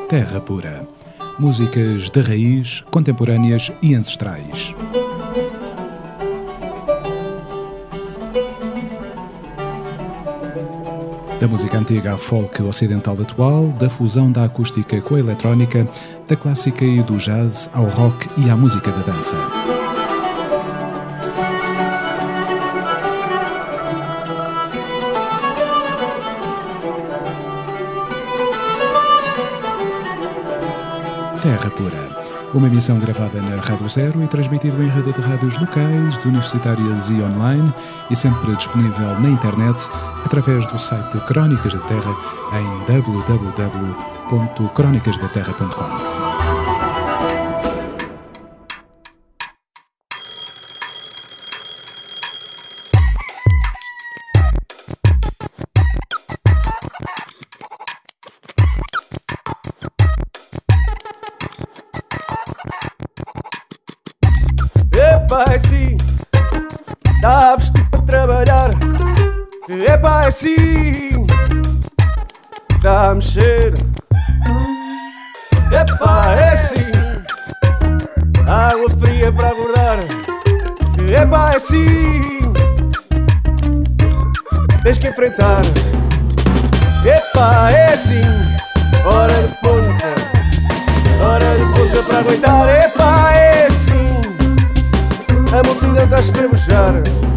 Terra Pura. Músicas de raiz, contemporâneas e ancestrais. Da música antiga à folk ocidental atual, da fusão da acústica com a eletrónica, da clássica e do jazz ao rock e à música da dança. Terra Pura. Uma emissão gravada na Rádio Zero e transmitida em rede de rádios locais, universitárias e online, e sempre disponível na internet através do site Crónicas da Terra em www.cronicasdaterra.com. É sim, está vestido para trabalhar. É sim, está a mexer. É sim, água fria para acordar. É sim, tens que enfrentar. É sim, hora de ponta para aguentar. É sim, a multidão está a estrebuchar.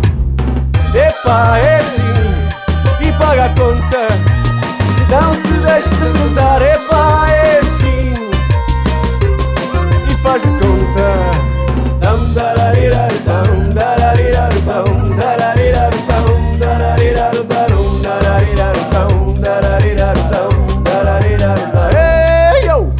É sim, e paga a conta. Não te deixes de gozar. É sim, e faz de conta. Dam dararirar, dam dararirar, dam dararirar, dam dararirar, dam dararirar, dam dararirar, dam dararirar. Ei, yo!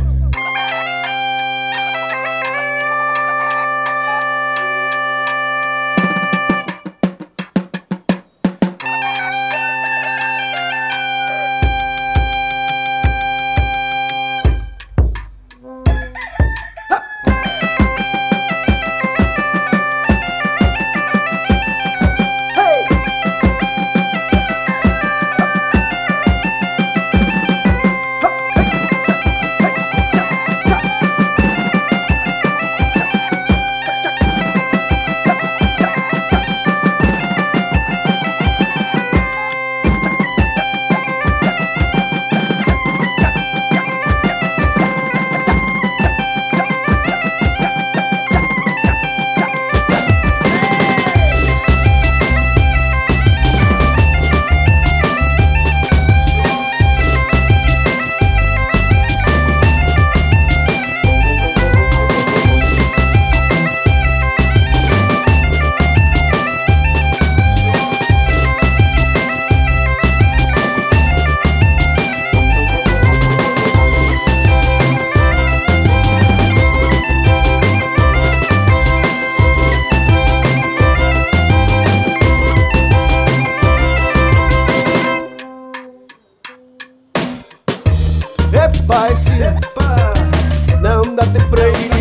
Não dá tempo para ir.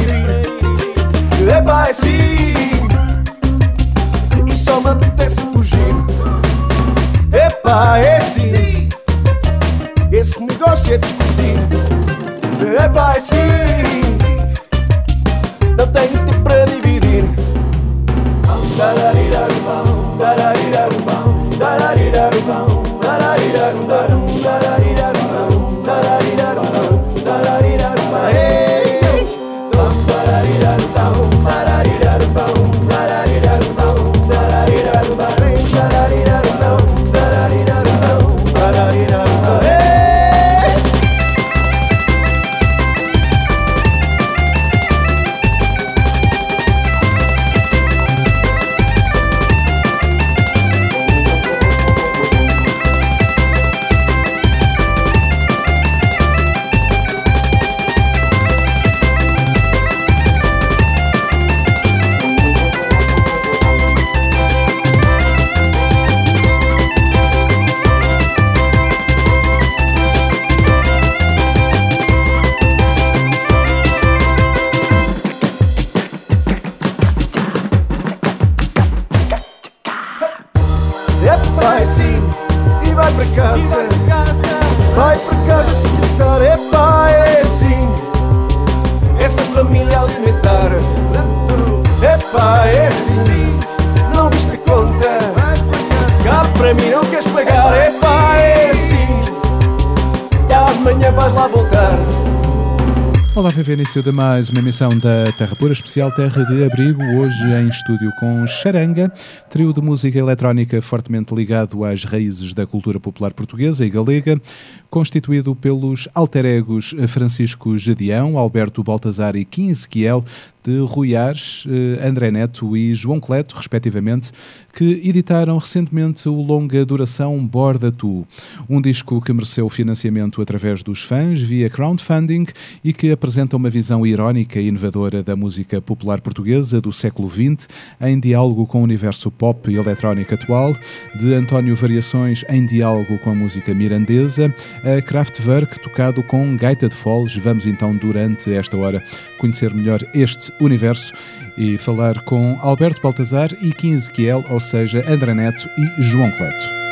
É sim, e só me apetece fugir. É sim, esse negócio é discutir. É sim, não tenho tempo para dividir. Dararirar-bão, dararirar-bão, dararirar-bão, dararirar-bão, dararirar-bão, dararirar-bão. Vai sim, e vai para casa. Vai para casa descansar. É sim, vais lá voltar. Olá, viva, início de mais uma emissão da Terra Pura, especial Terra de Abrigo, hoje em estúdio com Charanga, trio de música eletrónica fortemente ligado às raízes da cultura popular portuguesa e galega, constituído pelos alter egos Francisco Gedeão, Alberto Baltazar e Kim Ezequiel, de Rui Ares, André Neto e João Cleto, respectivamente, que editaram recentemente o longa duração Borda Tu, um disco que mereceu financiamento através dos fãs via crowdfunding e que apresenta uma visão irónica e inovadora da música popular portuguesa do século XX, em diálogo com o universo pop e eletrónico atual, de António Variações em diálogo com a música mirandesa, a Kraftwerk tocado com gaita de foles. Vamos então, durante esta hora, conhecer melhor este universo e falar com Alberto Baltazar e Kim Ezequiel, ou seja, André Neto e João Cleto.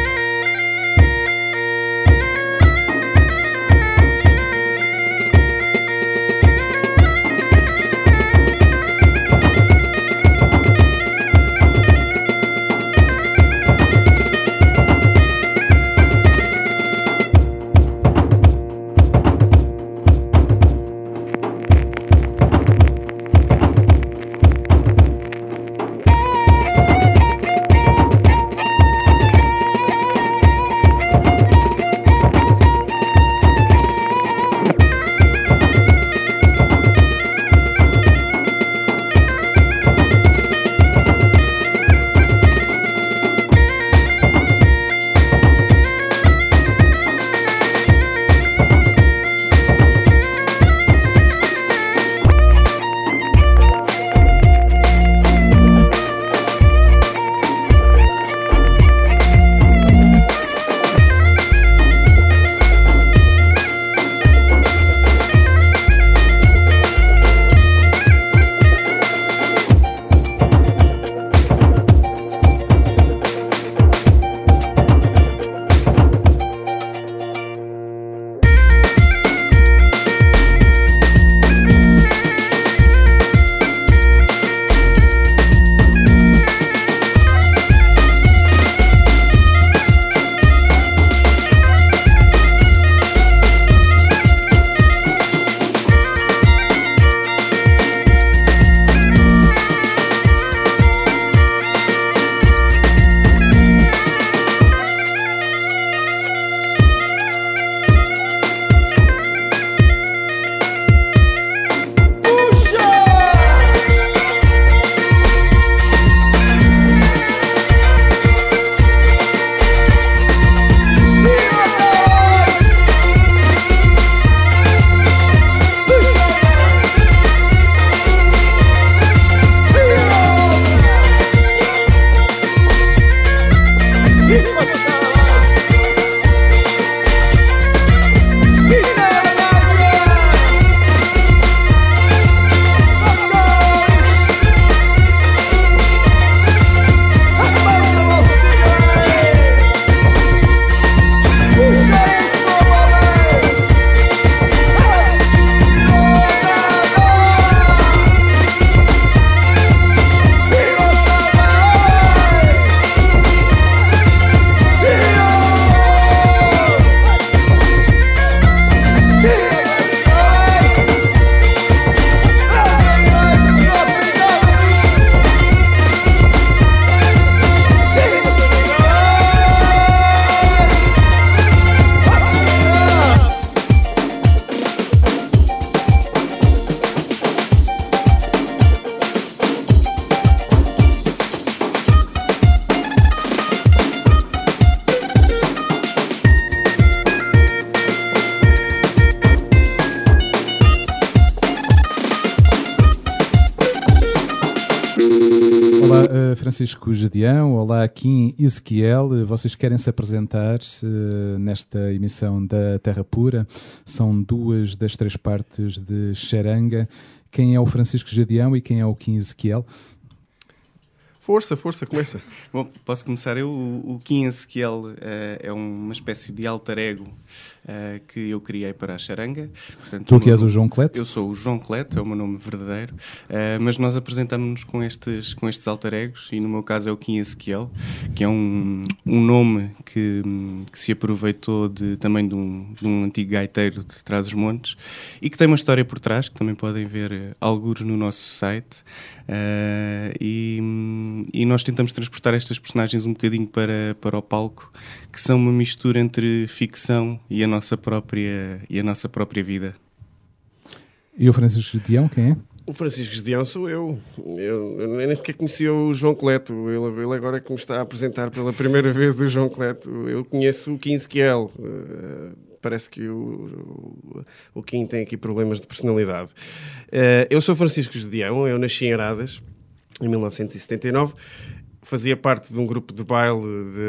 Francisco Gedeão, olá Kim Ezequiel, vocês querem se apresentar nesta emissão da Terra Pura, são duas das três partes de Charanga. Quem é o Francisco Gedeão e quem é o Kim Ezequiel? Força, começa. Bom, posso começar eu. O Kim Ezequiel é uma espécie de alter ego que eu criei para a charanga. Portanto, Tu que és o João Cleto? Eu sou o João Cleto, é o meu nome verdadeiro, mas nós apresentamos-nos com estes alter egos, e no meu caso é o Kim Ezequiel, que é um nome que se aproveitou também de um antigo gaiteiro de Trás-os-Montes e que tem uma história por trás, que também podem ver algures no nosso site. E nós tentamos transportar estas personagens um bocadinho para o palco, que são uma mistura entre ficção e a nossa própria vida. E o Francisco Gedeão, quem é? O Francisco Gedeão sou eu. Eu nem sequer conhecia o João Cleto. Ele agora que me está a apresentar pela primeira vez o João Cleto. Eu conheço o Kim Ezequiel. Parece que o Kim tem aqui problemas de personalidade. Eu sou Francisco Gedeão, eu nasci em Aradas, em 1979. Fazia parte de um grupo de baile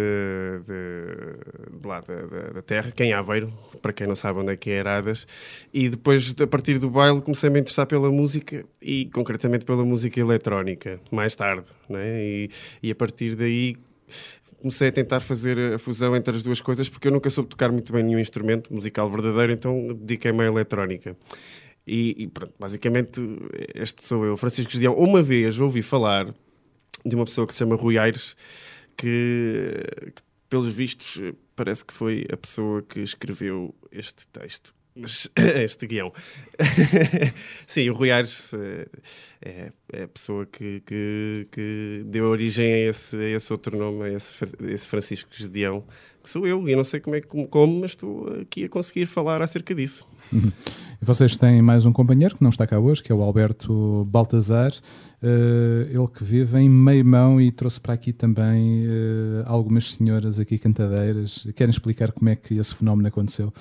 de lá da terra, que é em Aveiro, para quem não sabe onde é que é Aradas. E depois, a partir do baile, comecei a me interessar pela música e, concretamente, pela música eletrónica, mais tarde, né? E a partir daí comecei a tentar fazer a fusão entre as duas coisas, porque eu nunca soube tocar muito bem nenhum instrumento musical verdadeiro, então dediquei-me à eletrónica. E pronto, basicamente, este sou eu, Francisco Gedeão. Uma vez ouvi falar de uma pessoa que se chama Rui Aires, que pelos vistos, parece que foi a pessoa que escreveu este texto, este guião. Sim, o Rui Aires é a pessoa que deu origem a esse outro nome, a esse Francisco Gedeão, que sou eu, e não sei como, mas estou aqui a conseguir falar acerca disso. E vocês têm mais um companheiro que não está cá hoje, que é o Alberto Baltazar, ele que vive em Meimão e trouxe para aqui também algumas senhoras aqui cantadeiras. Querem explicar como é que esse fenómeno aconteceu?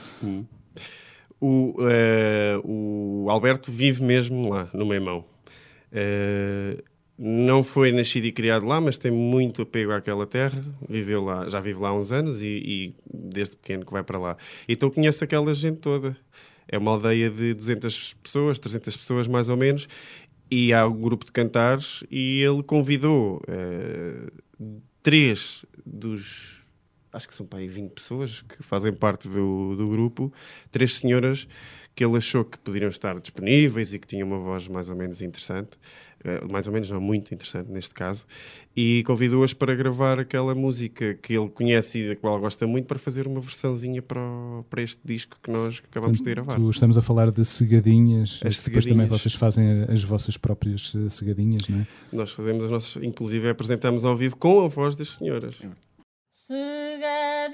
O Alberto vive mesmo lá, no Meimão. Não foi nascido e criado lá, mas tem muito apego àquela terra. Viveu lá, já vive lá há uns anos e desde pequeno que vai para lá. Então conhece aquela gente toda. É uma aldeia de 200 pessoas, 300 pessoas mais ou menos, e há um grupo de cantares e ele convidou 3 dos... acho que são para aí 20 pessoas que fazem parte do grupo, 3 senhoras que ele achou que poderiam estar disponíveis e que tinham uma voz mais ou menos interessante, mais ou menos não, muito interessante neste caso, e convidou-as para gravar aquela música que ele conhece e da qual gosta muito, para fazer uma versãozinha para este disco que nós acabamos de gravar. Estamos a falar de cegadinhas, as depois cegadinhas. Também vocês fazem as vossas próprias cegadinhas, não é? Nós fazemos as nossas, inclusive apresentamos ao vivo com a voz das senhoras. Cegadinha,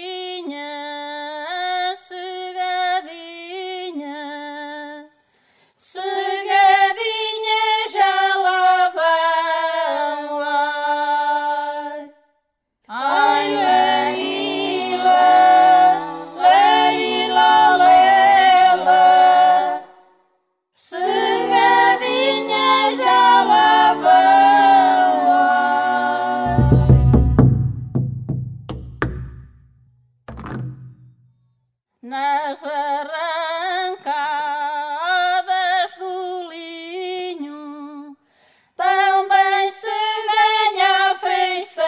cegadinha, cegadinha, já lá vão, ai, larila, larila, lela, cegadinha, já lá vão, nas arrancadas do linho também se ganha afeição.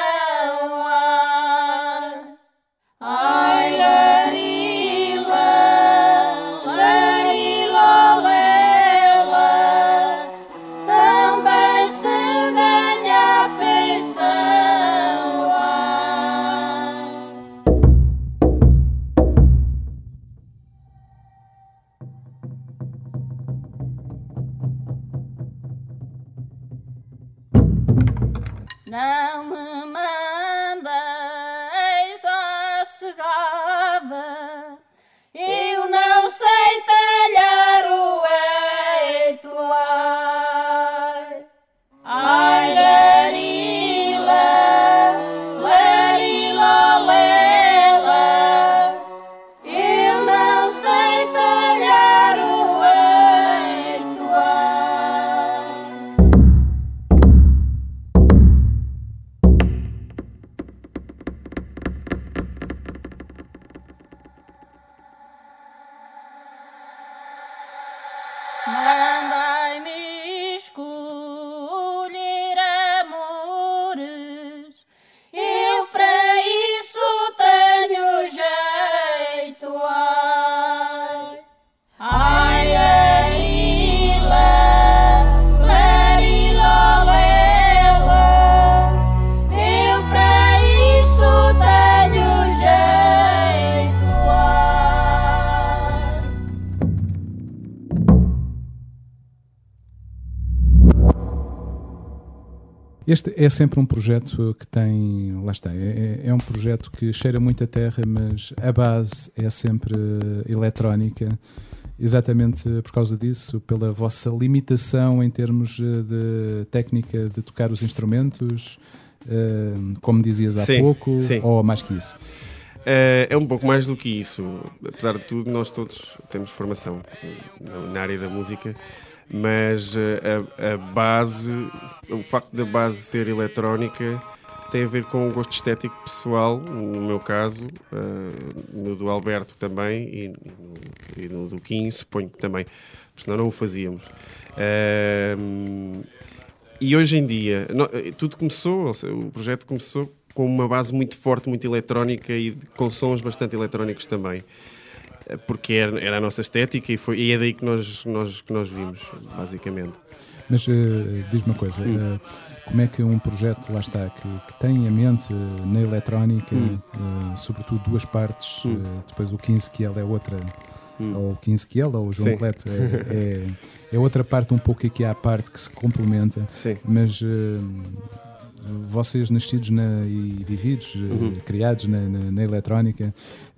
Ai, larila, larila, lela, também se ganha afeição. Não me mandeis à cegada, eu não sei talhar o eito, ai, ai, larila, larila, lela, eu não sei talhar o eito, ai. Este é sempre um projeto que tem, lá está, é um projeto que cheira muito a terra, mas a base é sempre eletrónica, exatamente por causa disso, pela vossa limitação em termos de técnica de tocar os instrumentos, como dizias há pouco, sim. ou mais que isso? É um pouco mais do que isso. Apesar de tudo, nós todos temos formação na área da música, mas a base, o facto da base ser eletrónica tem a ver com um gosto estético pessoal, no meu caso, no do Alberto também e no do Kim, suponho que também, senão não o fazíamos. E hoje em dia, tudo começou, ou seja, o projeto começou com uma base muito forte, muito eletrónica e com sons bastante eletrónicos também. Porque era a nossa estética e é daí que nós vimos, basicamente. Mas diz-me uma coisa, como é que um projeto, lá está, que tem a mente na eletrónica, sobretudo duas partes, depois o 15 que ela é outra, ou o 15 que ela, ou o João Cleto, é outra parte um pouco aqui à parte que se complementa, sim. Mas vocês nascidos e vividos, criados na eletrónica,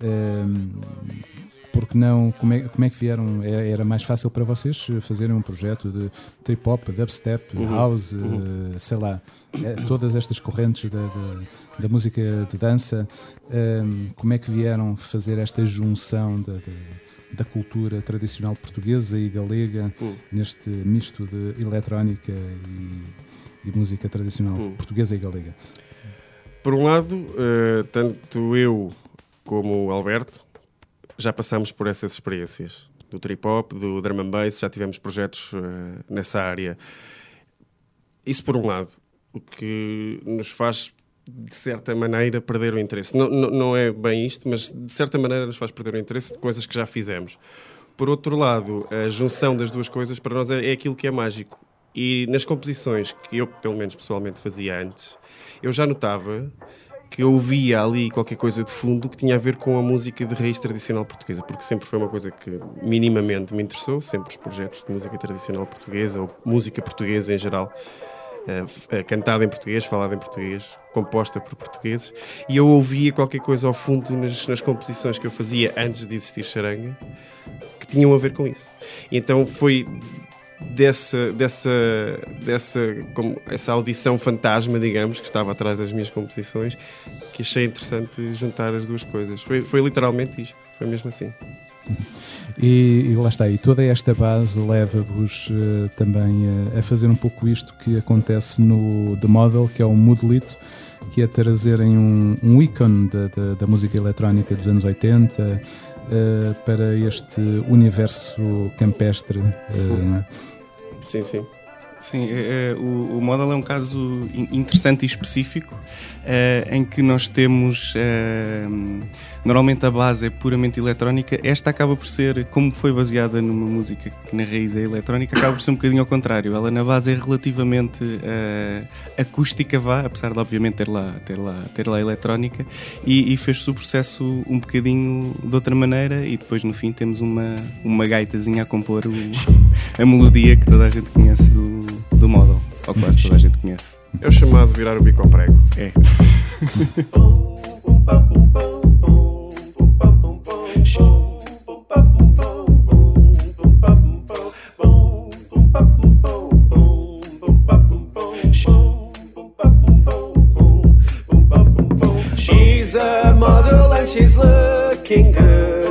porque não, como é que vieram? Era mais fácil para vocês fazerem um projeto de trip-hop, dubstep, house, sei lá, todas estas correntes da música de dança, como é que vieram fazer esta junção da cultura tradicional portuguesa e galega neste misto de eletrónica e música tradicional portuguesa e galega? Por um lado, tanto eu como o Alberto já passámos por essas experiências do trip-hop, do drum and bass, já tivemos projetos nessa área. Isso por um lado, o que nos faz, de certa maneira, perder o interesse. Não é bem isto, mas de certa maneira nos faz perder o interesse de coisas que já fizemos. Por outro lado, a junção das duas coisas para nós é aquilo que é mágico. E nas composições que eu, pelo menos pessoalmente, fazia antes, eu já notava que eu ouvia ali qualquer coisa de fundo que tinha a ver com a música de raiz tradicional portuguesa, porque sempre foi uma coisa que minimamente me interessou, sempre os projetos de música tradicional portuguesa, ou música portuguesa em geral, cantada em português, falada em português, composta por portugueses, e eu ouvia qualquer coisa ao fundo nas composições que eu fazia antes de existir charanga, que tinham a ver com isso. E então foi essa audição fantasma, digamos, que estava atrás das minhas composições, que achei interessante juntar as duas coisas. Foi literalmente isto, foi mesmo assim. E lá está, e toda esta base leva-vos também a fazer um pouco isto que acontece no The Model, que é o Moodlito, que é trazerem um ícone da música eletrónica dos anos 80 para este universo campestre, não é? Sim, sim. Sim, o Model é um caso interessante e específico, em que nós temos, normalmente a base é puramente eletrónica. Esta acaba por ser, como foi baseada numa música que na raiz é eletrónica, acaba por ser um bocadinho ao contrário. Ela na base é relativamente acústica, apesar de obviamente ter lá eletrónica, e fez-se o processo um bocadinho de outra maneira, e depois no fim temos uma gaitazinha a compor a melodia que toda a gente conhece do Model, ou quase toda a gente conhece. É o chamado virar o bico ao prego. É. She's a model and she's looking good.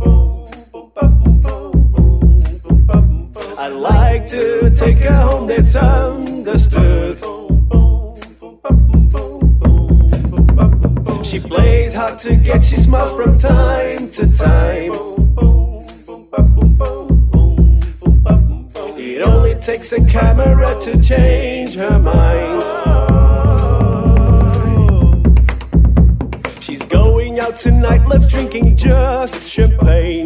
I like to take her home, that's understood. She plays hard to get, she smiles from time to time. It only takes a camera to change her mind. She's going out tonight, left drinking just champagne.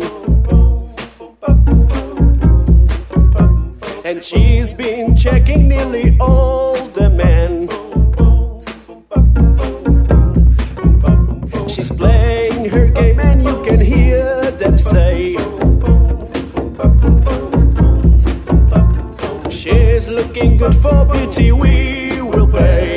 And she's been checking nearly all the men. She's playing her game and you can hear them say, she's looking good for beauty, we will pay.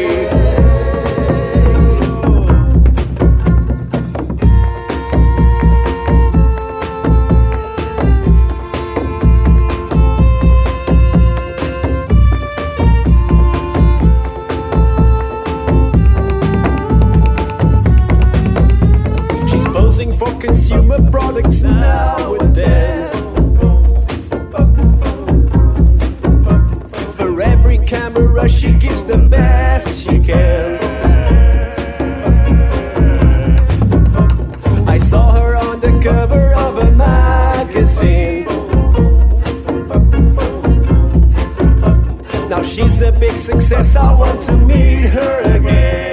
success, I want to meet her again.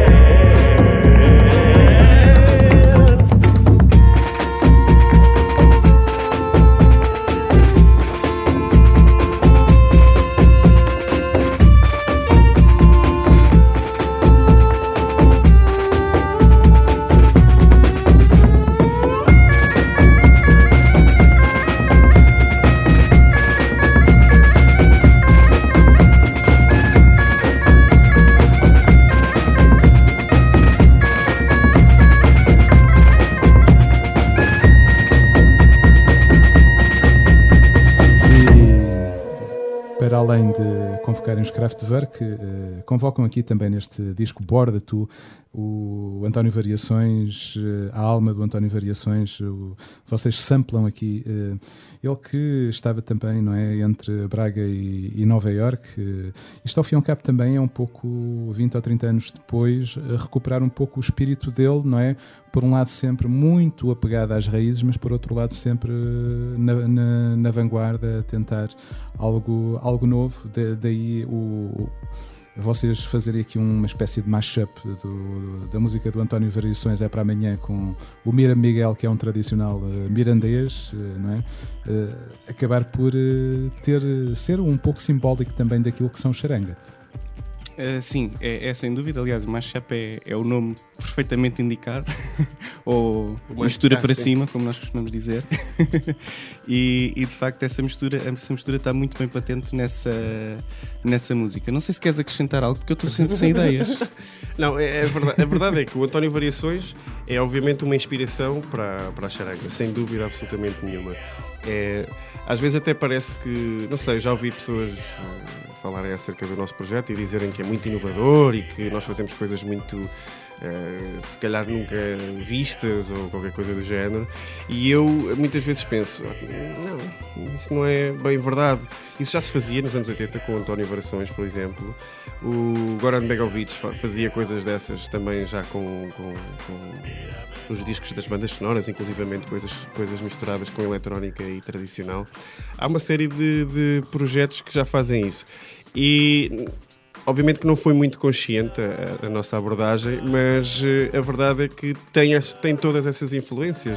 Além de convocarem os Kraftwerk, convocam aqui também neste disco Borda Tu o António Variações, a alma do António Variações. Vocês samplam aqui ele que estava também, não é, entre Braga e Nova Iorque. Isto ao fim e ao cabo também é um pouco 20 ou 30 anos depois recuperar um pouco o espírito dele, não é? Por um lado sempre muito apegado às raízes, mas por outro lado sempre na vanguarda, a tentar algo novo. Daí vocês fazerem aqui uma espécie de mashup da música do António Variações é para amanhã com o Miram Miguel, que é um tradicional mirandês, não é? Acabar por ser um pouco simbólico também daquilo que são charanga. Sim, é sem dúvida. Aliás, o mashup é o nome perfeitamente indicado, ou mistura para cima, como nós costumamos dizer. e de facto essa mistura está muito bem patente nessa música. Não sei se queres acrescentar algo, porque eu estou sem ideias. Não, a verdade é que o António Variações é obviamente uma inspiração para a charanga, sem dúvida absolutamente nenhuma. Às vezes até parece que, não sei, já ouvi pessoas falarem acerca do nosso projeto e dizerem que é muito inovador e que nós fazemos coisas muito, se calhar nunca vistas ou qualquer coisa do género, e eu muitas vezes penso, não, isso não é bem verdade. Isso já se fazia nos anos 80 com o António Variações, por exemplo. O Goran Begovic fazia coisas dessas também já com os discos das bandas sonoras, inclusivamente coisas misturadas com eletrónica e tradicional. Há uma série de projetos que já fazem isso. E obviamente que não foi muito consciente a nossa abordagem, mas a verdade é que tem todas essas influências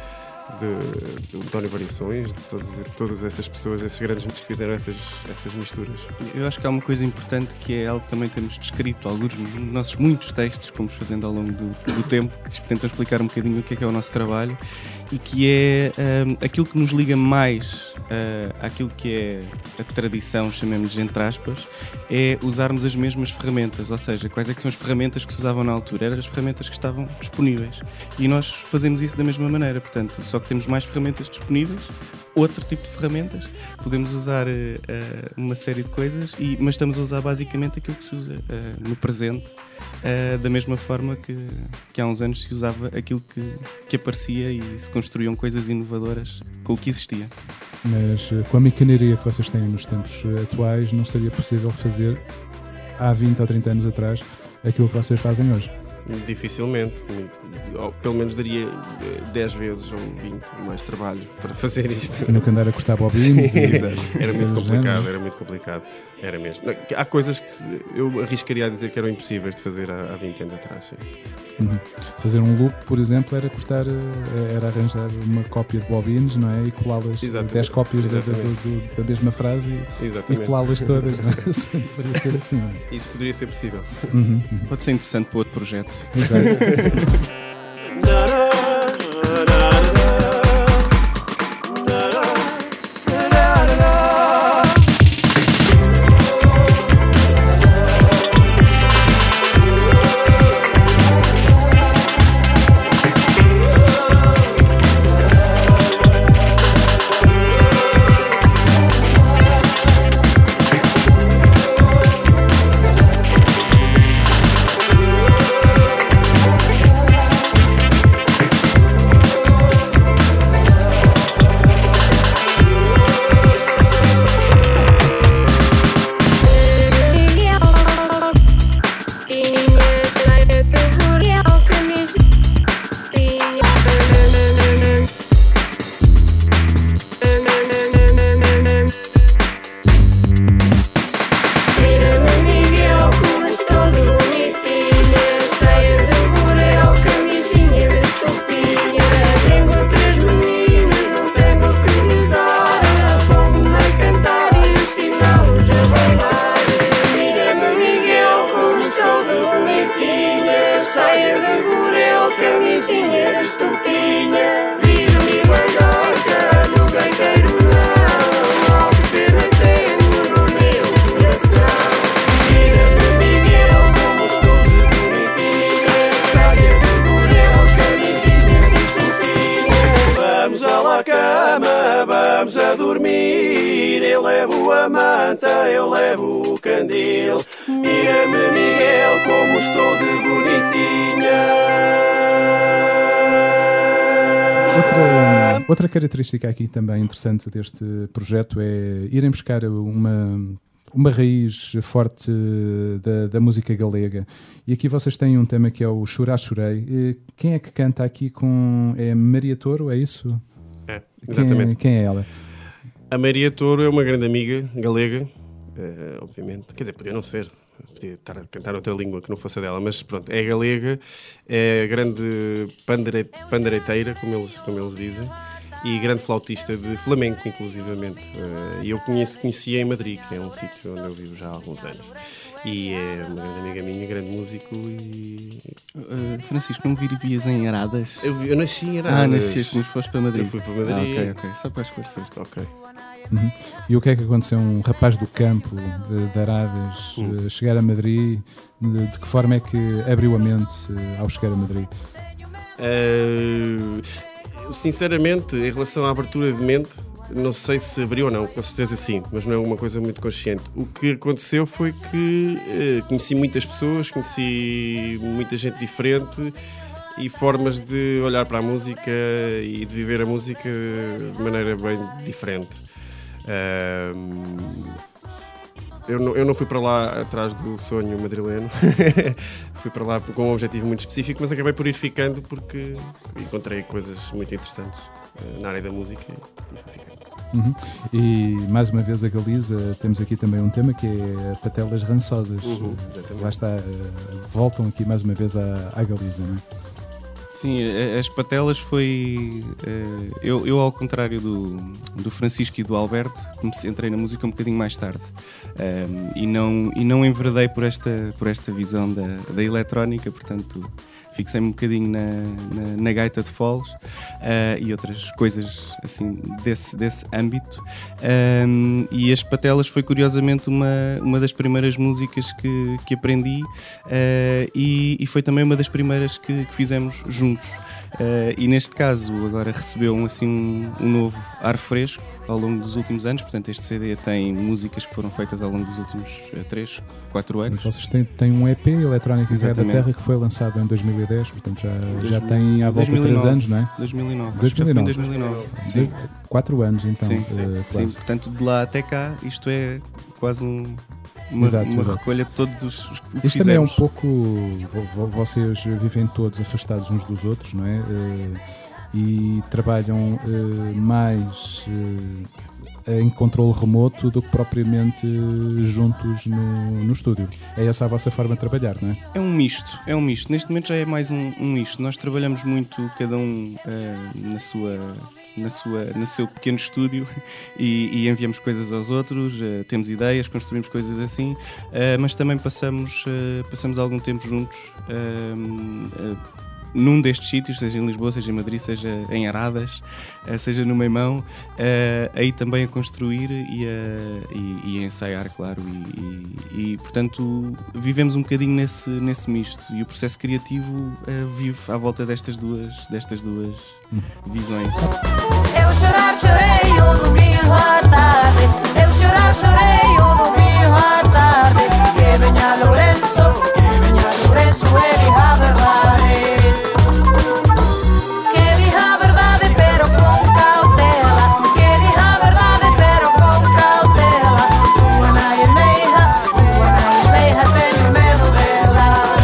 de António Variações, de todas essas pessoas, esses grandes músicos que fizeram essas misturas. Eu acho que há uma coisa importante que é algo que também temos descrito alguns nos nossos muitos textos que fomos fazendo ao longo do tempo, que tentam explicar um bocadinho o que é o nosso trabalho, e que é aquilo que nos liga mais àquilo que é a tradição, chamemos-lhe entre aspas, é usarmos as mesmas ferramentas. Ou seja, quais é que são as ferramentas que se usavam na altura? Eram as ferramentas que estavam disponíveis, e nós fazemos isso da mesma maneira. Portanto, só que temos mais ferramentas disponíveis, outro tipo de ferramentas, podemos usar uma série de coisas, mas estamos a usar basicamente aquilo que se usa no presente, da mesma forma que há uns anos se usava aquilo que aparecia e se construíam coisas inovadoras com o que existia. Mas com a maquinaria que vocês têm nos tempos atuais, não seria possível fazer há 20 ou 30 anos atrás aquilo que vocês fazem hoje? Dificilmente. Pelo menos daria 10 vezes ou 20 mais trabalho para fazer isto. Tinha que andar a cortar bobines. Era muito complicado. Era mesmo. Há coisas que eu arriscaria a dizer que eram impossíveis de fazer há 20 anos atrás. Sim. Fazer um loop, por exemplo, era arranjar uma cópia de bobines, não é? E colá-las, 10 cópias da mesma frase e colá-las todas. Não é? Poderia ser assim. Não é? Isso poderia ser possível. Pode ser interessante para outro projeto. Exato. dinheiro estupinha. Vira-me lagarca no gaiteiro não. Ó que pena tenho no meu coração. Vira-me Miguel como estou de bonitinha. Saia de burel, camisinhas e espontinhas. Vamos à la cama, vamos a dormir. Eu levo a manta, eu levo o candil. Mira-me Miguel como estou de bonitinha. Outra característica aqui também interessante deste projeto é irem buscar uma raiz forte da música galega. E aqui vocês têm um tema que é o Chorá Chorei. Quem é que canta aqui com... É Maria Touro, é isso? É, exatamente. Quem é ela? A Maria Touro é uma grande amiga galega, obviamente. Quer dizer, podia não ser. Podia estar a cantar outra língua que não fosse a dela, mas pronto, é galega, é grande pandereteira, como eles dizem, e grande flautista de flamenco, inclusivamente. E eu conhecia em Madrid, que é um sítio onde eu vivo já há alguns anos. E é uma grande amiga minha, grande músico e... Francisco, não vivias em Aradas? Eu nasci em Aradas. Nasceste, mas foste para Madrid. Eu fui para Madrid. Ok, só para esclarecer. Ok. Uhum. E o que é que aconteceu? Um rapaz do campo, de Aradas, chegar a Madrid, de que forma é que abriu a mente ao chegar a Madrid? Sinceramente, em relação à abertura de mente, não sei se abriu ou não, com certeza sim, mas não é uma coisa muito consciente. O que aconteceu foi que conheci muitas pessoas, conheci muita gente diferente e formas de olhar para a música e de viver a música de maneira bem diferente. Eu não fui para lá atrás do sonho madrileno. Fui para lá com um objetivo muito específico, mas acabei por ir ficando porque encontrei coisas muito interessantes na área da música e fui ficando. Uhum. E mais uma vez a Galiza, temos aqui também um tema que é Patelas Rançosas. Lá está, voltam aqui mais uma vez à Galiza, não é? Sim, as patelas foi... Eu ao contrário do Francisco e do Alberto, entrei na música um bocadinho mais tarde e não enveredei por esta visão da eletrónica, portanto fixei-me um bocadinho na gaita de foles e outras coisas assim desse âmbito. E as patelas foi curiosamente uma das primeiras músicas que aprendi e foi também uma das primeiras que fizemos juntos. E neste caso agora recebeu um novo ar fresco ao longo dos últimos anos, portanto este CD tem músicas que foram feitas ao longo dos últimos 3, 4 anos. E vocês têm um EP, Eletrónica Zé da Terra, que foi lançado em 2010, portanto já tem à volta de 3 anos, não é? 2009. 2009. Sim. 4 anos então. Sim, portanto de lá até cá isto é quase uma recolha de todos os que isto fizemos. também é um pouco... Vocês vivem todos afastados uns dos outros, não é? E trabalham mais em controle remoto do que propriamente juntos no estúdio. É essa a vossa forma de trabalhar, não é? É um misto. Neste momento já é mais um misto. Nós trabalhamos muito, cada um no seu pequeno estúdio e enviamos coisas aos outros, temos ideias, construímos coisas assim, mas também passamos algum tempo juntos num destes sítios, seja em Lisboa, seja em Madrid, seja em Aradas, seja no Meimão, aí também a construir e a ensaiar, claro, e portanto vivemos um bocadinho nesse misto e o processo criativo vive à volta destas duas visões. Eu chorei um domingo à tarde. Eu chorei um domingo à tarde. Que venha Lourenço, ele a verdade. Que diga a verdade, pero com cautela. Que diga a verdade, pero com cautela. Tua nai é meia, tenho medo dela.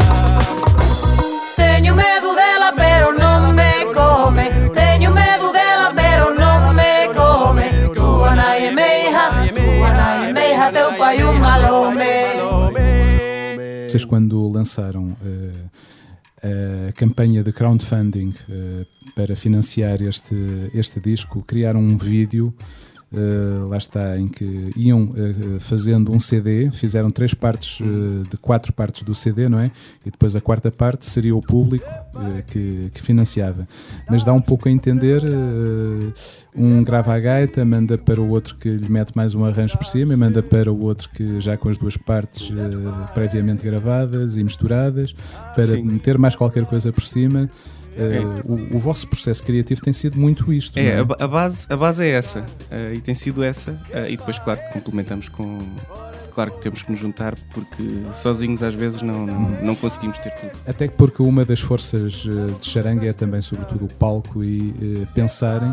Tenho medo dela, pero não me come. Tenho medo dela, pero não me come. Tua nai é meia, teu pai um malome. Vocês quando lançaram a campanha de crowdfunding para financiar este disco, criaram um vídeo lá está, em que iam fazendo um CD, fizeram 3 partes de 4 partes do CD, não é? E depois a quarta parte seria o público que financiava. Mas dá um pouco a entender, um grava a gaita, manda para o outro que lhe mete mais um arranjo por cima, e manda para o outro que já com as 2 partes previamente gravadas e misturadas, para meter mais qualquer coisa por cima. O vosso processo criativo tem sido muito isto. É, não é? a base é essa, e tem sido essa, e depois, claro, que complementamos com... Claro que temos que nos juntar, porque sozinhos às vezes não conseguimos ter tudo. Até porque uma das forças de charanga é também, sobretudo, o palco e pensarem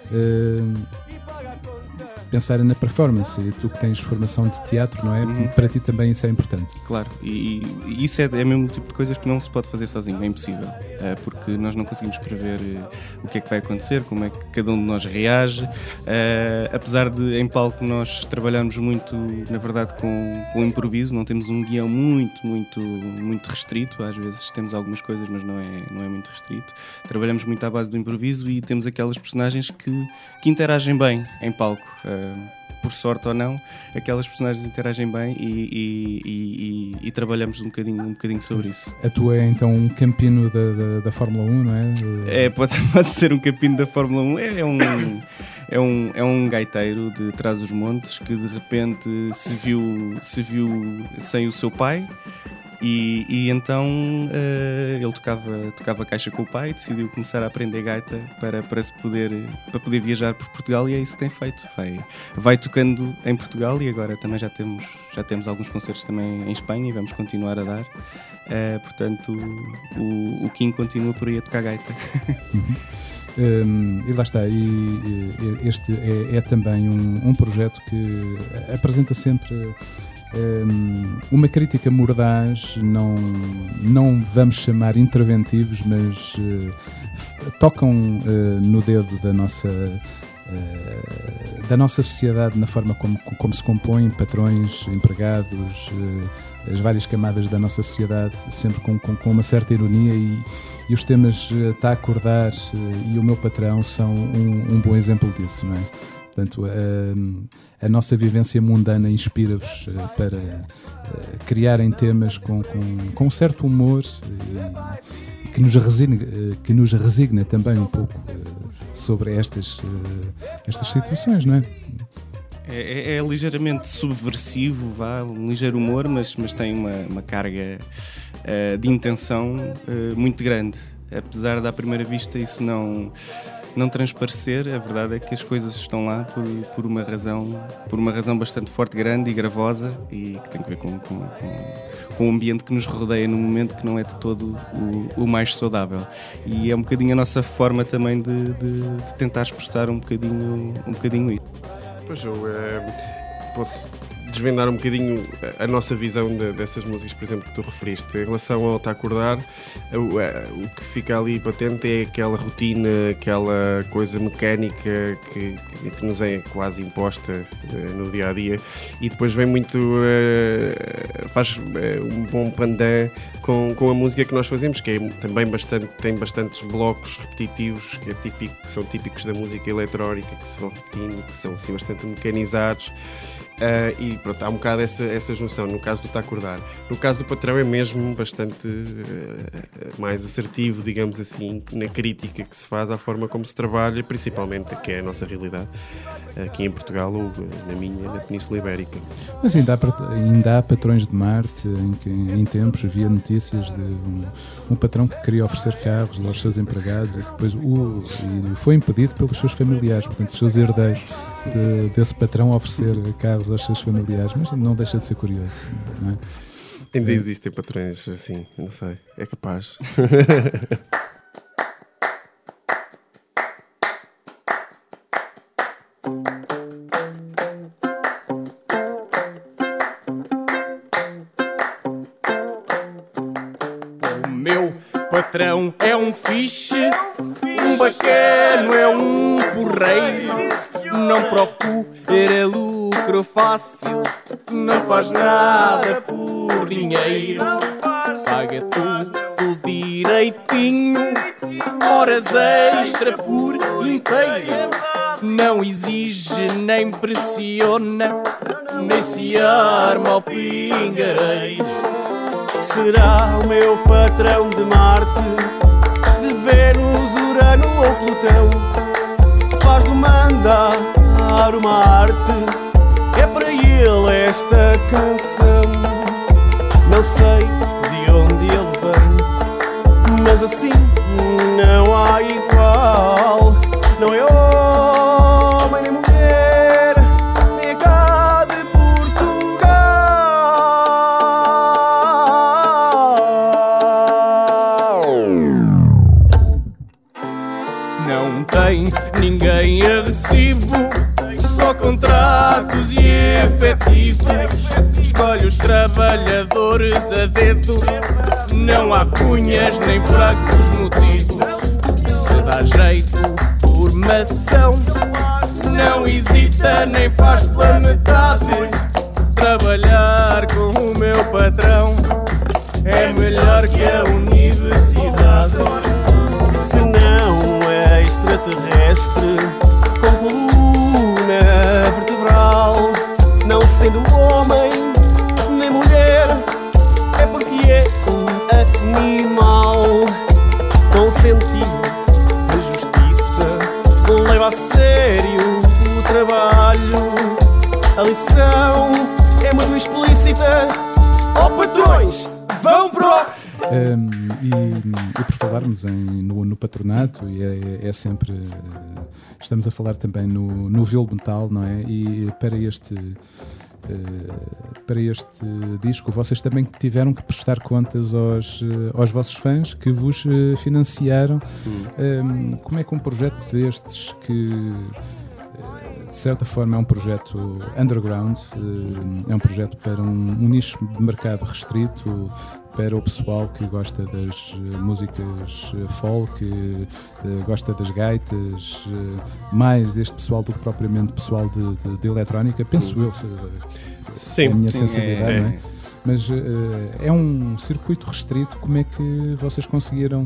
na performance. E tu que tens formação de teatro, não é? Para ti também isso é importante. Claro, e isso é mesmo o tipo de coisas que não se pode fazer sozinho, é impossível, porque nós não conseguimos prever o que é que vai acontecer, como é que cada um de nós reage, apesar de em palco nós trabalhamos muito, na verdade, com o improviso, não temos um guião muito restrito, às vezes temos algumas coisas, mas não é muito restrito, trabalhamos muito à base do improviso e temos aquelas personagens que interagem bem em palco. Por sorte ou não, aquelas personagens interagem bem e trabalhamos um bocadinho sobre isso. A tua é então um campino da Fórmula 1, não é? Pode ser um campino da Fórmula 1. É um gaiteiro de Trás-os-Montes que de repente se viu sem o seu pai. E então ele tocava caixa com o pai e decidiu começar a aprender gaita para poder viajar por Portugal, e é isso que tem feito. Vai tocando em Portugal, e agora também já temos alguns concertos também em Espanha e vamos continuar a dar. Portanto, o Kim continua por aí a tocar gaita. E lá está, este é também um projeto que apresenta sempre uma crítica mordaz, não vamos chamar interventivos, mas tocam no dedo da nossa sociedade, na forma como se compõem patrões, empregados, as várias camadas da nossa sociedade, sempre com uma certa ironia, e os temas Tá a Acordar e O Meu Patrão são um bom exemplo disso, não é? Portanto, a nossa vivência mundana inspira-vos para criarem temas com um certo humor que nos resigna também um pouco sobre estas situações, não é? É ligeiramente subversivo, um ligeiro humor, mas tem uma carga de intenção muito grande. Apesar da, à primeira vista, isso não transparecer, a verdade é que as coisas estão lá por uma razão bastante forte, grande e gravosa, e que tem a ver com o ambiente que nos rodeia no momento, que não é de todo o mais saudável. E é um bocadinho a nossa forma também de tentar expressar um bocadinho isso. Pois eu posso desvendar um bocadinho a nossa visão dessas músicas, por exemplo, que tu referiste. Em relação ao Tá a Acordar, o que fica ali patente é aquela rotina, aquela coisa mecânica que nos é quase imposta no dia-a-dia, e depois vem muito faz um bom pandan com a música que nós fazemos, que é também tem bastantes blocos repetitivos que são típicos da música eletrónica, que se vão repetindo, que são assim bastante mecanizados. E pronto, há um bocado essa junção no caso do Tá a Acordar. No caso do Patrão é mesmo bastante mais assertivo, digamos assim, na crítica que se faz à forma como se trabalha, principalmente que é a nossa realidade aqui em Portugal ou na Península Ibérica. Mas ainda há patrões de Marte em que em tempos havia notícias de um patrão que queria oferecer carros aos seus empregados e que depois foi impedido pelos seus familiares, portanto os seus herdeiros, desse patrão oferecer carros aos seus familiares, mas não deixa de ser curioso, não é? Ainda existem patrões assim, não sei, é capaz. O meu patrão é um fixe, um bacano, é um porreiro. Não procura lucro fácil, não faz nada por dinheiro. Paga tudo direitinho, horas extra por inteiro. não exige nem pressiona, nem se arma ao pingareiro. Será o meu patrão de Marte, de Vênus, Urano ou Plutão? Faz do mandar uma arte, é para ele esta canção. Não sei de onde ele vem, mas assim não há igual. Não é homem nem mulher, nem é cá de Portugal. Não tem ninguém adesivo, só contratos e efetivos. Escolhe os trabalhadores a dedo, não há cunhas nem fracos motivos. Se dá jeito, formação, não hesita nem faz pela metade. Trabalhar com o meu patrão é melhor que a universidade. Se não é extraterrestre, com coluna vertebral, não sendo homem nem mulher, é porque é um animal com sentido de justiça. Leva a sério o trabalho, a lição é muito explícita. Ó patrões, vão pro... E por falarmos no patronato, e é sempre... estamos a falar também no Vil Metal, não é? E para este disco vocês também tiveram que prestar contas aos vossos fãs que vos financiaram. Como é que um projeto destes, que de certa forma é um projeto underground, é um projeto para um nicho de mercado restrito, para o pessoal que gosta das músicas folk, gosta das gaitas, mais deste pessoal do que propriamente pessoal de eletrónica, penso eu, Sim, a minha sim, sensibilidade, não é? Mas é um circuito restrito. Como é que vocês conseguiram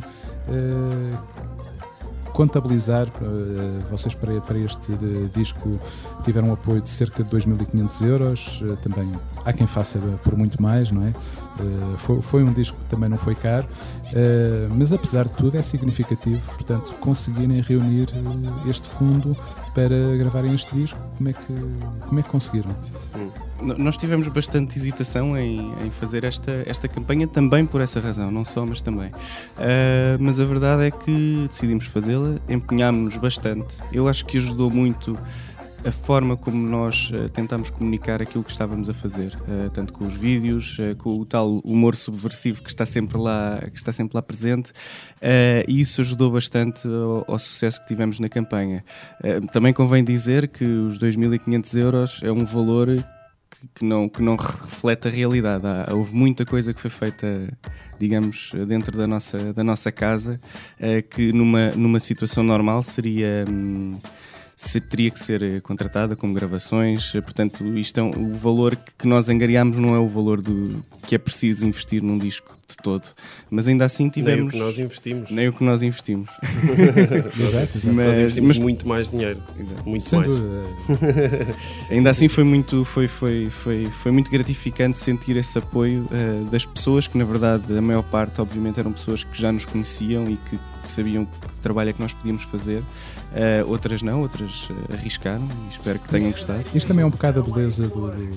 contabilizar? Vocês para este disco tiveram um apoio de cerca de 2.500 euros, também há quem faça por muito mais, não é? Foi um disco que também não foi caro, mas apesar de tudo é significativo, portanto, conseguirem reunir este fundo para gravarem este disco. Como é que conseguiram? Nós tivemos bastante hesitação em fazer esta campanha, também por essa razão, não só, mas também. Mas a verdade é que decidimos fazê-la, empenhámos-nos bastante. Eu acho que ajudou muito a forma como nós tentámos comunicar aquilo que estávamos a fazer, tanto com os vídeos, com o tal humor subversivo que está sempre lá presente, e isso ajudou bastante ao sucesso que tivemos na campanha. Também convém dizer que os 2.500 euros é um valor que não reflete a realidade. Houve muita coisa que foi feita, digamos, dentro da nossa casa, que numa situação normal teria que ser contratada como gravações. Portanto, isto o valor que nós angariámos não é o valor que é preciso investir num disco de todo, mas ainda assim tivemos... Nem o que nós investimos. Nem o que nós investimos. Exato. Nós investimos muito mais dinheiro. Exato. Muito Sem mais. dúvida. Ainda assim foi muito gratificante sentir esse apoio das pessoas que, na verdade, a maior parte, obviamente, eram pessoas que já nos conheciam e que sabiam que trabalho é que nós podíamos fazer. Outras não, outras arriscaram, e espero que tenham gostado. Isto também é um bocado a beleza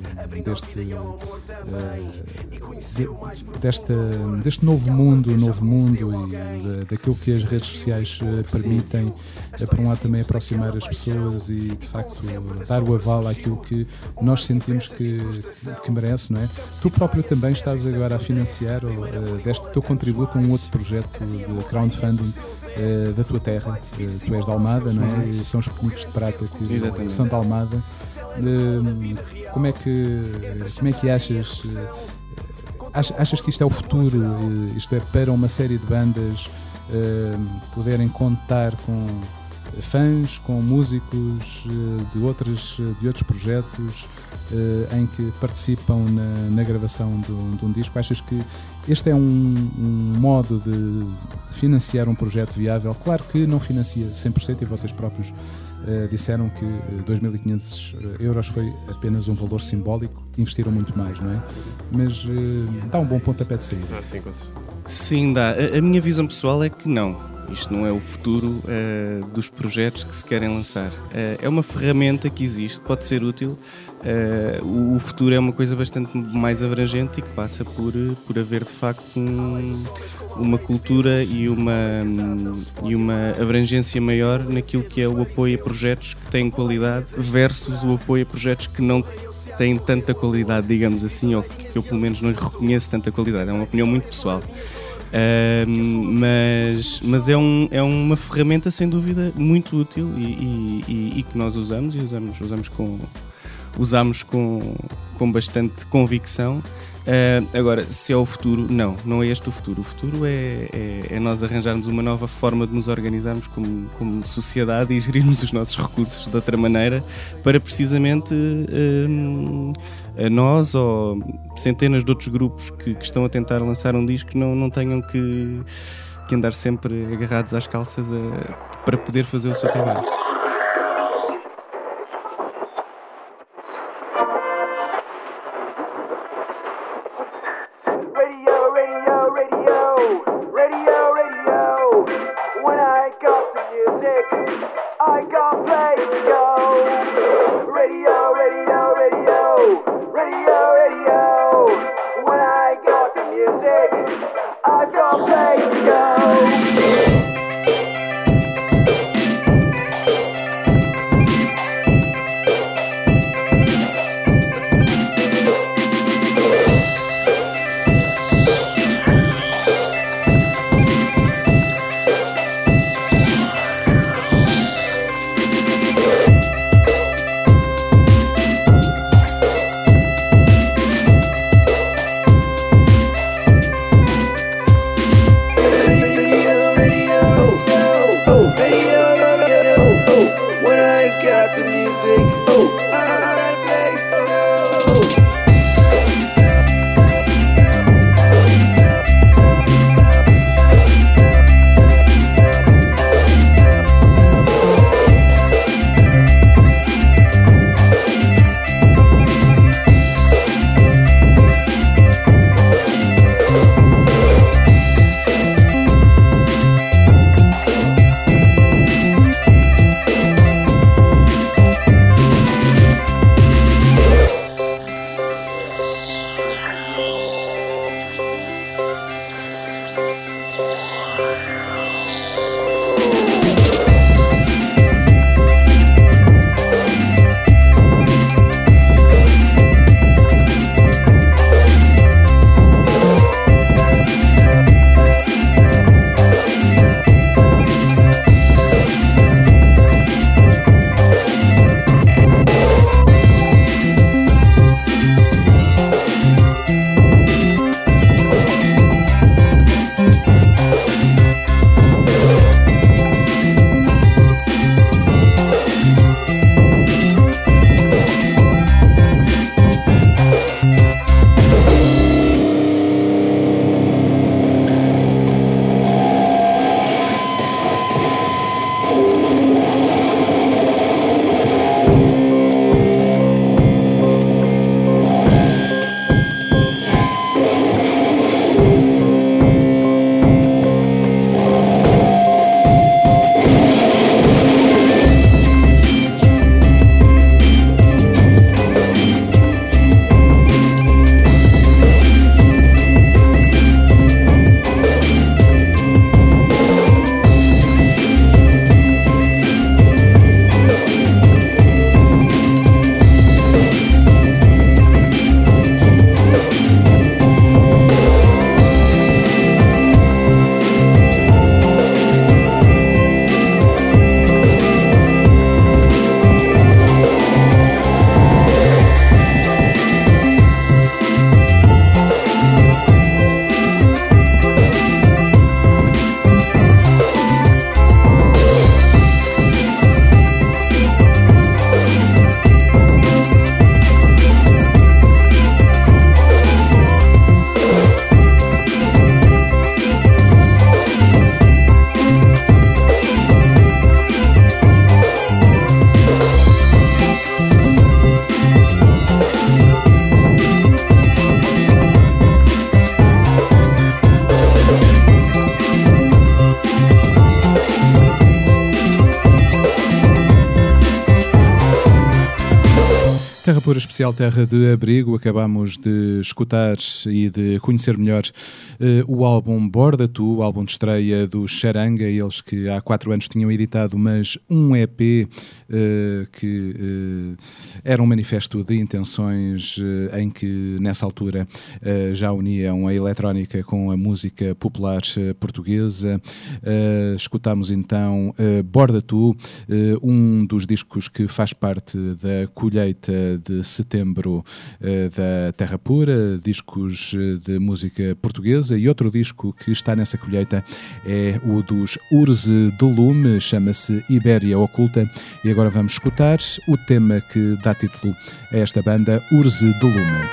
deste novo mundo e daquilo que as redes sociais permitem, por um lado também aproximar as pessoas e de facto dar o aval àquilo que nós sentimos que merece, não é? Tu próprio também estás agora a financiar, deste o teu contributo a um outro projeto de crowdfunding da tua terra. Tu és de Almada, não é? E são os Pequeninos de Prata que são de Almada. Como é que achas que isto é o futuro? Isto é para uma série de bandas poderem contar com fãs, com músicos de outros projetos em que participam na gravação de um disco? Achas que este é um modo de financiar um projeto viável. Claro que não financia 100% e vocês próprios disseram que 2.500 euros foi apenas um valor simbólico, investiram muito mais, não é? Mas dá um bom pontapé de saída. Sim, com certeza. Sim, dá. A minha visão pessoal é que não. Isto não é o futuro dos projetos que se querem lançar. É uma ferramenta que existe, pode ser útil. O futuro é uma coisa bastante mais abrangente e que passa por haver de facto uma cultura e uma abrangência maior naquilo que é o apoio a projetos que têm qualidade versus o apoio a projetos que não têm tanta qualidade, digamos assim, ou que eu pelo menos não lhe reconheço tanta qualidade. É uma opinião muito pessoal. Mas é uma ferramenta sem dúvida muito útil e que nós usamos com bastante convicção. Agora, se é o futuro, não é este o futuro. O futuro é nós arranjarmos uma nova forma de nos organizarmos como sociedade e gerirmos os nossos recursos de outra maneira para precisamente nós ou centenas de outros grupos que estão a tentar lançar um disco não tenham que andar sempre agarrados às calças para poder fazer o seu trabalho. Radio, por especial terra de abrigo, acabamos de escutar e de conhecer melhor o álbum Borda Tu, o álbum de estreia do Charanga, eles que há 4 anos tinham editado um EP que era um manifesto de intenções em que nessa altura já uniam a eletrónica com a música popular portuguesa. Escutámos então Borda Tu, um dos discos que faz parte da colheita de setembro da Terra Pura, discos de música portuguesa, e outro disco que está nessa colheita é o dos Urze de Lume, chama-se Ibéria Oculta, e agora vamos escutar o tema que dá título a esta banda, Urze de Lume.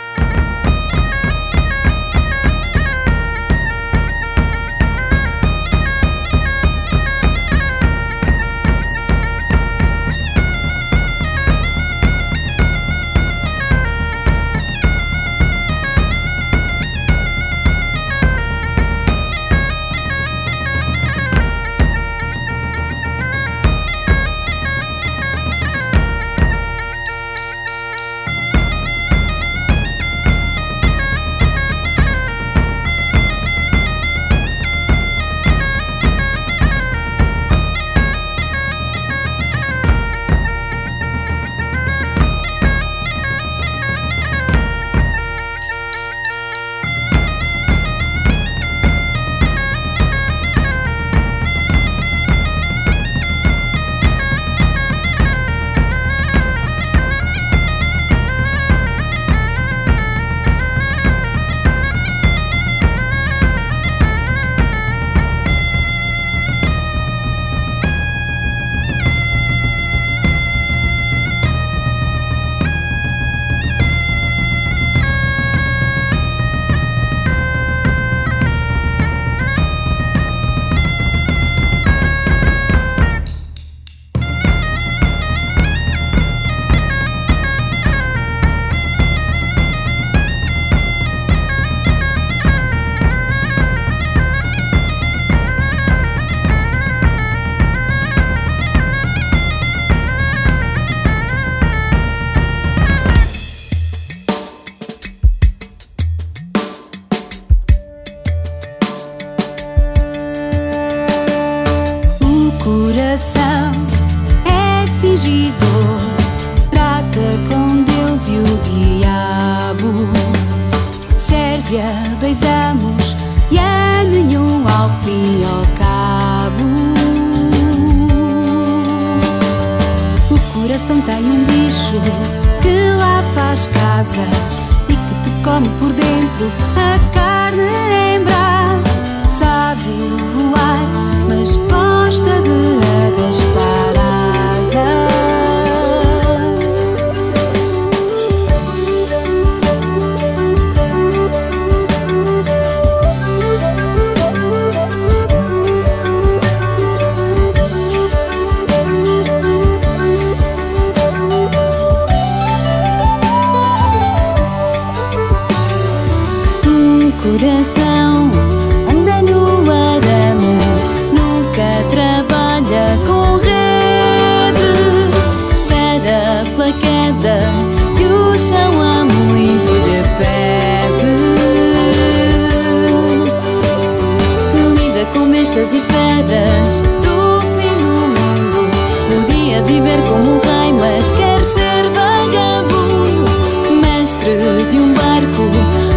Coração anda no arame, nunca trabalha com rede. Espera pela queda que o chão há muito repete. Lida com bestas e feras do fim do mundo. Podia viver como um rei, mas quer ser vagabundo. Mestre de um barco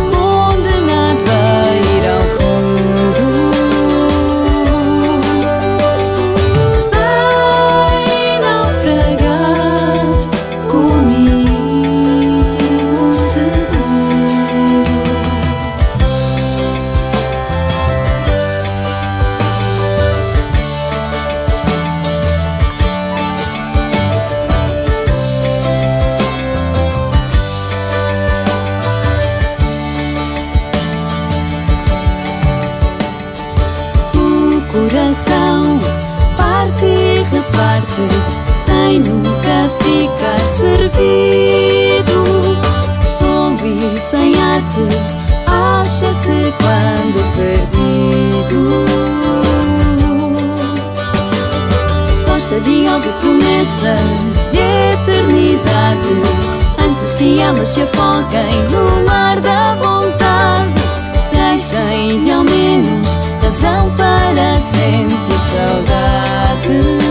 coração parte e reparte, sem nunca ficar servido. Longo e sem arte, acha-se quando perdido. Gosta de ouvir promessas de eternidade, antes que e elas se afoguem no mar da vontade. Deixem-lhe ao menos razão para sentir saudade.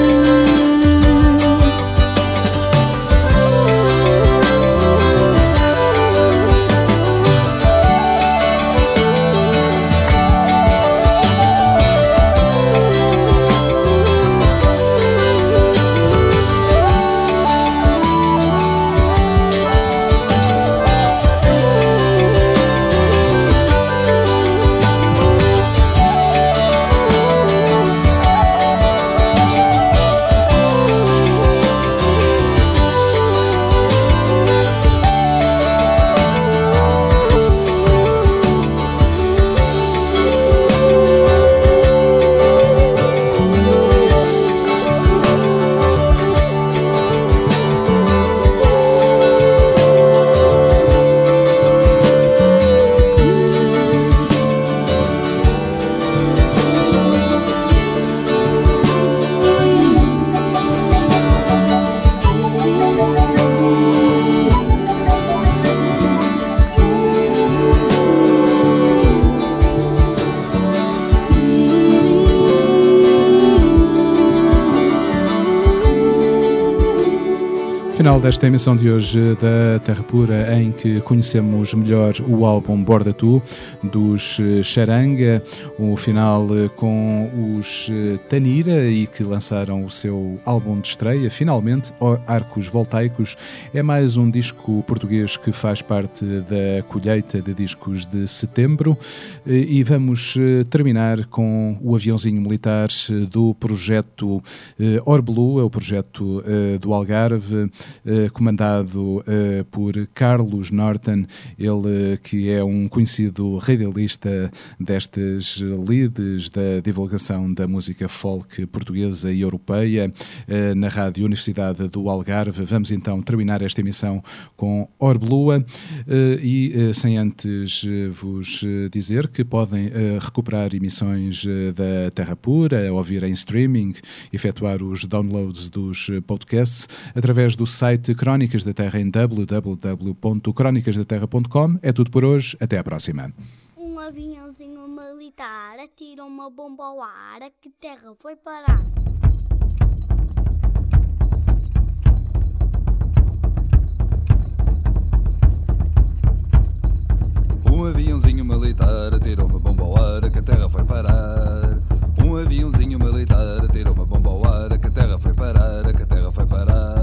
Final desta emissão de hoje da Terra Pura, em que conhecemos melhor o álbum Borda Tu, dos Charanga, o final com os Tanira, e que lançaram o seu álbum de estreia, finalmente, Arcos Voltaicos. É mais um disco português que faz parte da colheita de discos de setembro, e vamos terminar com o aviãozinho militar do projeto Orblu, é o projeto do Algarve, comandado por Carlos Norton, ele que é um conhecido radialista destas lides da divulgação da música folk portuguesa e europeia na Rádio Universidade do Algarve. Vamos então terminar esta emissão com Orblua, e sem antes vos dizer que podem recuperar emissões da Terra Pura, ouvir em streaming, efetuar os downloads dos podcasts através do site Crónicas da Terra em www.cronicasdaterra.com. É tudo por hoje, até à próxima. Um aviãozinho militar atira uma bomba ao ar, a que terra foi parar? Um aviãozinho militar atirou uma bomba ao ar, a que a terra foi parar. Um aviãozinho militar atirou uma bomba ao ar, a que a terra foi parar, a que a terra foi parar.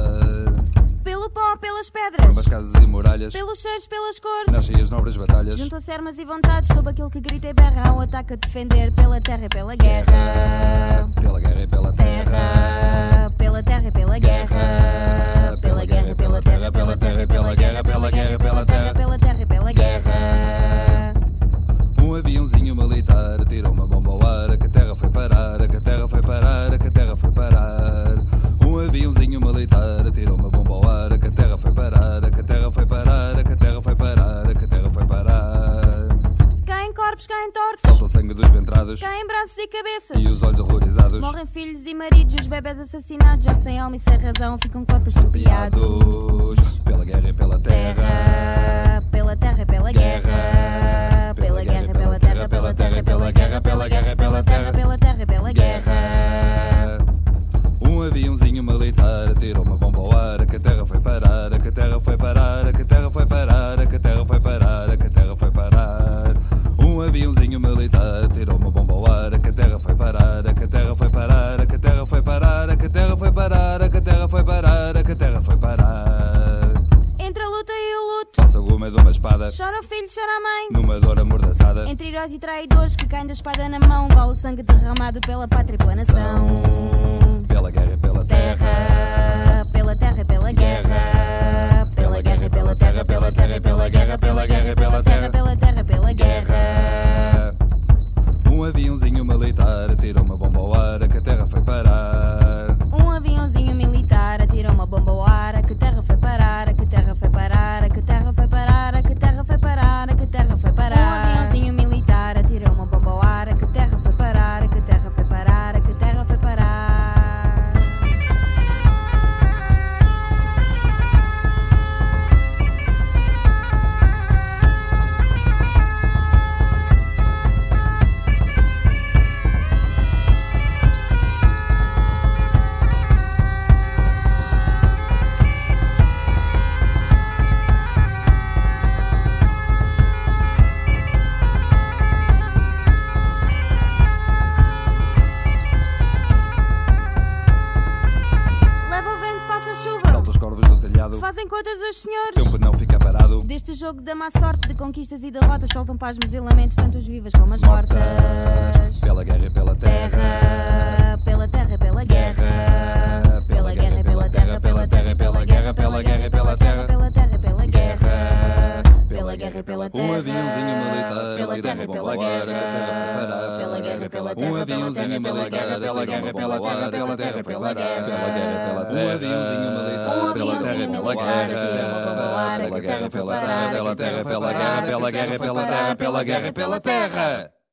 Pelo pó, pelas pedras, pelas casas e muralhas, pelos cheiros, pelas cores, nascem as nobres batalhas. Juntam-se armas e vontades sob aquele que grita e berra ao ataque a defender pela terra e pela guerra. Pela guerra e pela terra. Pela terra e pela guerra. Pela guerra e pela terra. Pela terra e pela guerra. Pela guerra e pela terra. Pela terra e pela guerra. Um aviãozinho militar atirou uma bomba ao ar, a que a terra foi parar, a que a terra foi parar, a que a terra foi parar. Um aviãozinho militar atirou uma bomba ao ar, a que a terra foi parar, a que a terra foi parar, a que a terra foi parar, a que a terra foi parar. Caem corpos, caem tortos, salta o sangue dos ventrados, caem braços e cabeças, e os olhos horrorizados. Morrem filhos e maridos, os bebés assassinados, já sem alma e sem razão, ficam corpos estupiados. Pela guerra e pela terra. Pela terra e pela guerra. Pela guerra e pela terra. Pela terra e pela guerra. Pela guerra e pela terra. Pela terra e pela guerra. Um aviãozinho militar atirou uma bomba ao ar, a que a terra foi parar, a que a terra foi parar, a que a terra foi parar, a que a terra foi parar, a que a terra foi parar. Um aviãozinho militar atirou uma bomba ao ar, a que a terra foi parar, a que a terra foi parar, a que a terra foi parar, a que a terra foi parar, a que a terra foi parar, a que a terra foi parar. Entre a luta e o luto, passa o gume de uma espada, chora o filho, chora a mãe, numa dor amordaçada. Entre heróis e traidores que caem da espada na mão, vale o sangue derramado pela pátria e pela nação. Pela guerra e pela terra. Pela terra e pela guerra. Pela guerra e pela terra. Pela terra e pela guerra. Pela guerra e pela terra. Pela terra e pela guerra. Um aviãozinho militar atirou uma bomba ao ar, a que a terra foi parar. Um aviãozinho militar atirou uma bomba ao ar, a que a terra foi parar, a que a terra foi parar, a que a terra foi parar, a que a terra foi parar, a que a terra foi parar. Um aviãozinho militar atirou uma bomba ao ar, a que a terra foi parar, a que a terra foi parar, a que a terra foi parar. bem contas os senhores. Tempo não fica parado. Deste jogo da má sorte, de conquistas e derrotas, soltam pasmos e lamentos, tanto os vivas como as mortas. Pela guerra e pela terra. Pela terra e pela guerra. Pela guerra e pela terra. Pela terra e pela guerra. Pela guerra e pela terra. Pela terra e pela guerra. Pela guerra e pela terra. Um aviãozinho militar. Pela terra e pela guerra. Pela guerra e pela terra. Um aviãozinho militar. Pela guerra e pela terra. Pela terra e pela guerra. Pela guerra e pela terra. Um aviãozinho militar. Pela terra e pela guerra. Pela guerra e pela terra. Pela terra e pela guerra. Pela guerra e pela terra. Pela guerra e pela terra.